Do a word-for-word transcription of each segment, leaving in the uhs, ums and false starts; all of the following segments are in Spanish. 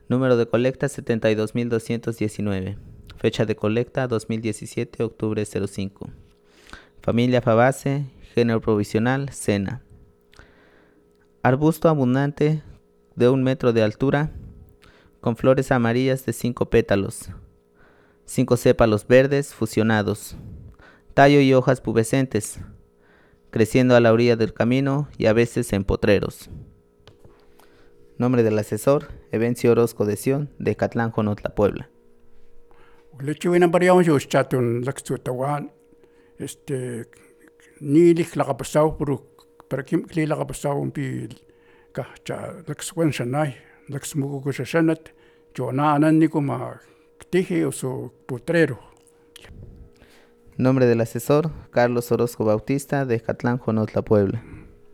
Número de colecta setenta y dos mil doscientos diecinueve. Fecha de colecta dos mil diecisiete, octubre cero cinco. Familia Fabaceae, género provisional, Sena. Arbusto abundante de un metro de altura, con flores amarillas de cinco pétalos, cinco sépalos verdes fusionados, tallo y hojas pubescentes, creciendo a la orilla del camino y a veces en potreros. Nombre del asesor, Evencio Orozco de Sion, de Catlán, Jonotla, Puebla. Lechuina variamos yo chatun laxtutawan este ni lik la pasau por para kim kli la pasau un pi ka cha laxwen shanai laxmugo ko shanat yo na anan ni kuma tije o su potrero. Nombre del asesor, Carlos Orozco Bautista, de Catlán, Jonotla, Puebla.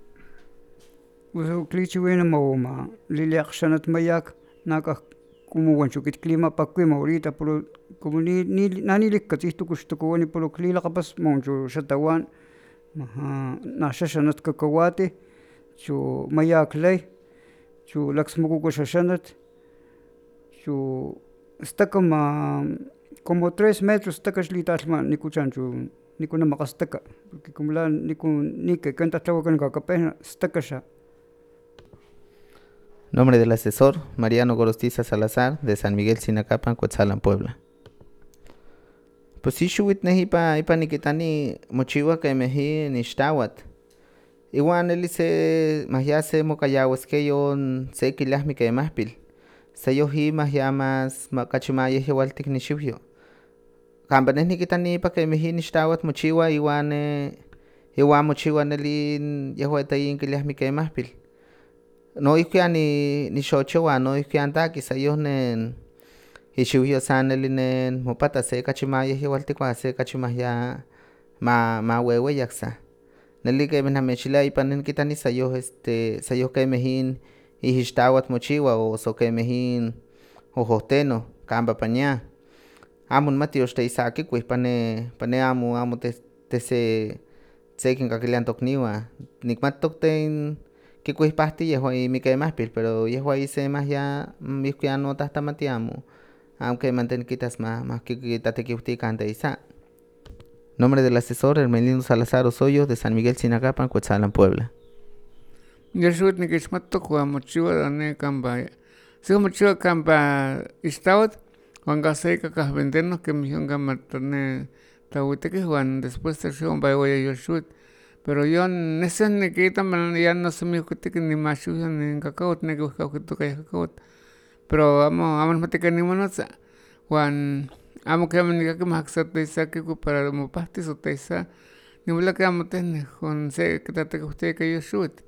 Uso clichuina mauma liliak shanat mayak naka como wanchukit clima pakwima ahorita pero como ni ni nani likkatihtu kushtukuani polo klila kapas moncho shatawan na shashanat kakawati chu mayak lay chu laxmukuko shashanat chu staka ma como tres metros staka shlitalma nikuchanchu nikuna makastaka porque como la niku nike kanta tlawakan kakapena staka sha. Nombre del asesor, Mariano Gorostiza Salazar, de San Miguel Sinacapan, Cuetzalan, Puebla. Pues sí, shuwit nehipa ipa nikitani mochiwa que meji nishtawat. Igual él se mahya se mokayawaskeyon se kilahmi que mahpil. Se yohi mahya más makachimaya hewaltik nishibyo. Kambanes nikitani ipa que meji nishtawat mochiwa igual igual mochiwa neli yehuetayin kilahmi que mahpil. No ikian ni ni xochowa no ikian taki sayos nen ixiwyo saneli nen mopata se kachimaya igualtikwa se kachimaya ma ma wewe yaksa neli que menamechila ipan kitani sayos este sayos que mejin ihixtawat mochiwa o so que mejin ojohteno kamba paña amo mati oste isaki kuis pane pane amo amo te te se se kin kakilian tokniwa nikmatok ten kikuis pasti yehua y mi mahpil pero yehua hice más ya miskuya no tastamatiamo aunque manten quitas más más que quitate que usted canta isa. Nombre del asesor, Hermelino Salazar Osoyo, de San Miguel Sinacapan, Cuetzalan, Puebla. Yeshut ni kismato kwa mochiwa dane kamba si mochiwa kamba istawat wanga seika ka vendernos que mi honga matane tawite que juan después de shon by way Yeshut. Pero yo neses ne kita man ya no se me ocurre que ni machu ni cacao ne que buscar que toca cacao. Pero vamos vamos mate que ni monosa. Juan amo que me diga que más exacto esa que para mo pastis o tesa. Ni bola que amo tener con se que tate que usted que yo shoot.